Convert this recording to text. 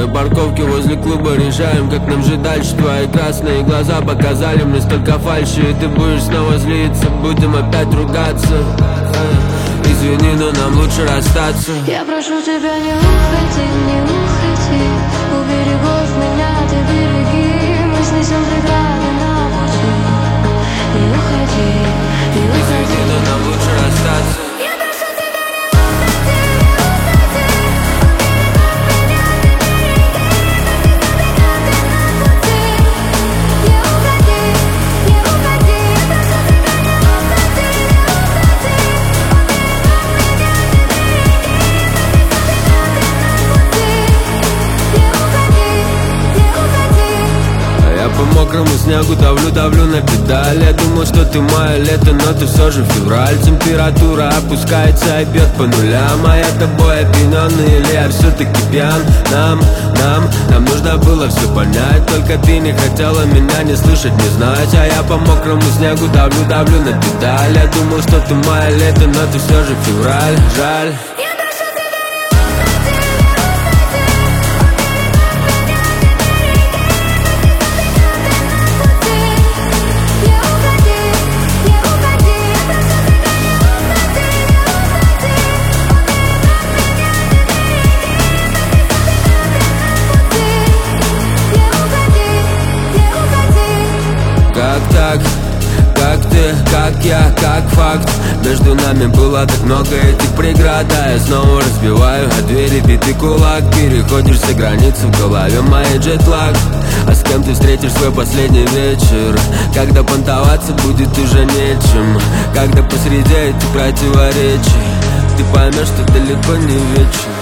На парковке возле клуба решаем, как нам жить дальше. Твои красные глаза показали мне столько фальши, и ты будешь снова злиться, будем опять ругаться. Извини, но нам лучше расстаться. Я прошу тебя, не уходи, не уходи. У берегов меня ты береги. Мы снесем преграды на пути. Не уходи, не уходи. Извини, но нам лучше расстаться. Я прошу тебя, не уходи, не уходи. У берегов меня ты береги. Мы снесем преграды на пути. Не уходи, не уходи. Я прошу тебя, не уходи, не уходи. Я по мокрому снегу давлю на педаль. Я думал, что ты мое лето, но ты все же февраль. Температура опускается и бьет по нулям. А я тобой опьяненный или я все-таки пьян? Нам нужно было все понять, только ты не хотела меня не слышать, не знать. А я по мокрому снегу давлю на педаль. Я думал, что ты мое лето, но ты все же февраль. Жаль. Как так? Как ты, как я, как факт. Между нами было так много этих преград, а я снова разбиваю о двери битый кулак. Переходишь все границы в голове, моей джетлаг. А с кем ты встретишь свой последний вечер? Когда понтоваться будет уже нечем, когда посреди этих противоречий ты поймешь, что далеко не вечен.